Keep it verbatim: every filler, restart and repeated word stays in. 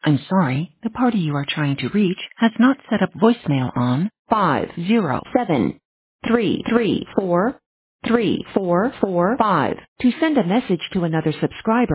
I'm sorry, the party you are trying to reach has not set up voicemail on five zero seven three three four three four four five. To send a message to another subscriber,